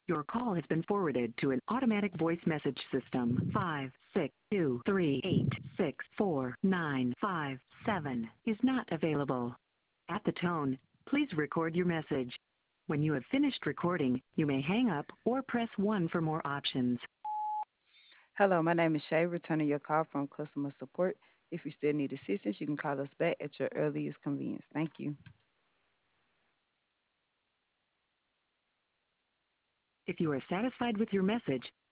Your call has been forwarded to an automatic voice message system. 56238649557 is not available. At the tone, please record your message. When you have finished recording, you may hang up or press 1 for more options. Hello, my name is Shay, returning your call from customer support. If you still need assistance, you can call us back at your earliest convenience. Thank you. If you are satisfied with your message,